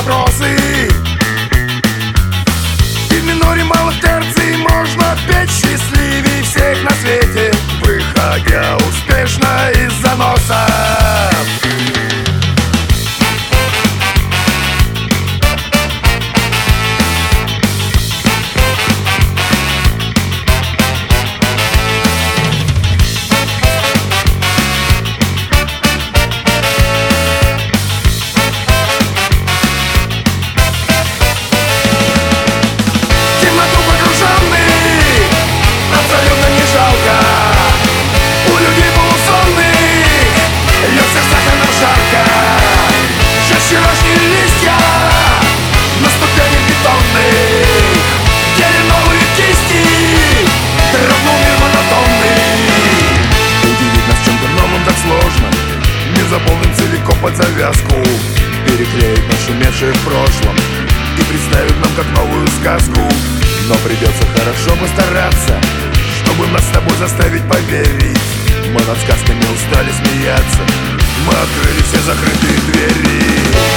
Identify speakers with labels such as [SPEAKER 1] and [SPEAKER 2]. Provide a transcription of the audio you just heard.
[SPEAKER 1] вопросы. И в миноре малых терций можно петь счастливее всех на свете, выходя успешно из заноса. Вчерашние листья на ступени бетонной, еле новые кисти, равно мир монотонный. Удивить нас чем-то новым так сложно, не заполним целиком под завязку, переклеить нашумевшее в прошлом и представить нам как новую сказку. Но придется хорошо постараться, чтобы нас с тобой заставить поверить. Мы над сказками устали смеяться, мы открыли все закрытые двери.